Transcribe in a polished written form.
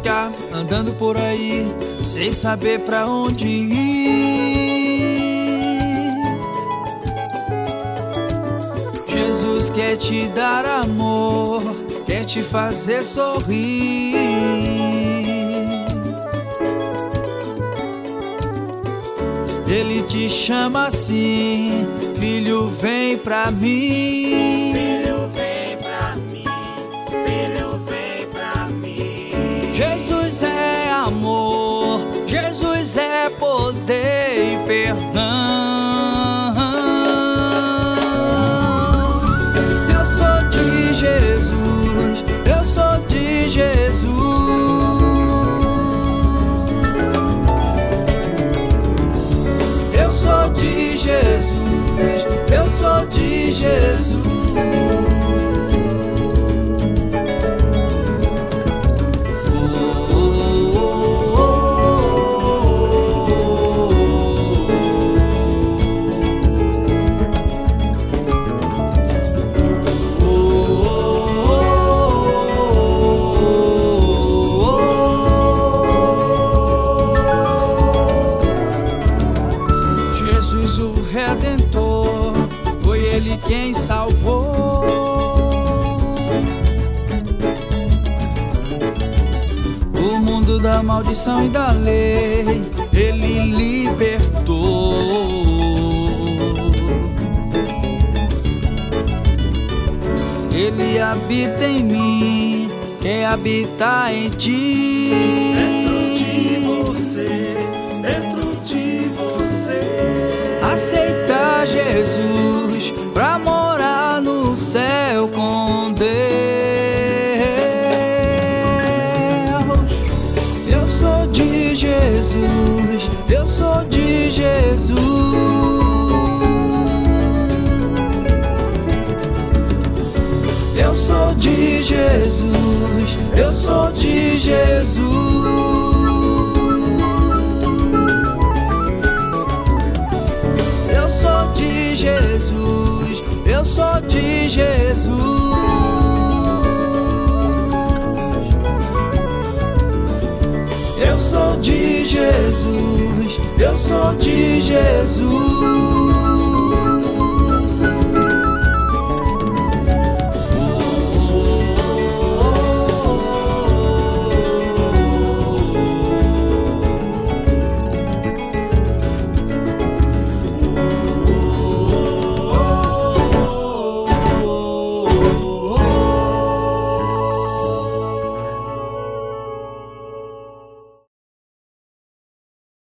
ficar andando por aí sem saber pra onde ir. Jesus quer te dar amor, quer te fazer sorrir. Ele te chama assim: filho, vem pra mim. Filho, vem pra mim. Filho, vem pra mim. Jesus é amor, Jesus é poder e perdão. Eu sou de Jesus, eu sou de Jesus. Eu sou de Jesus, eu sou de Jesus. Jesus o Redentor, foi Ele quem salvou. O mundo da maldição e da lei, Ele libertou. Ele habita em mim, quer habitar em ti. Dentro de você, dentro de você. Aceita Jesus pra morar no céu com Deus. Eu sou de Jesus, eu sou de Jesus. Eu sou de Jesus, eu sou de Jesus. Eu sou de Jesus, eu sou de Jesus. Eu sou de Jesus, eu sou de Jesus.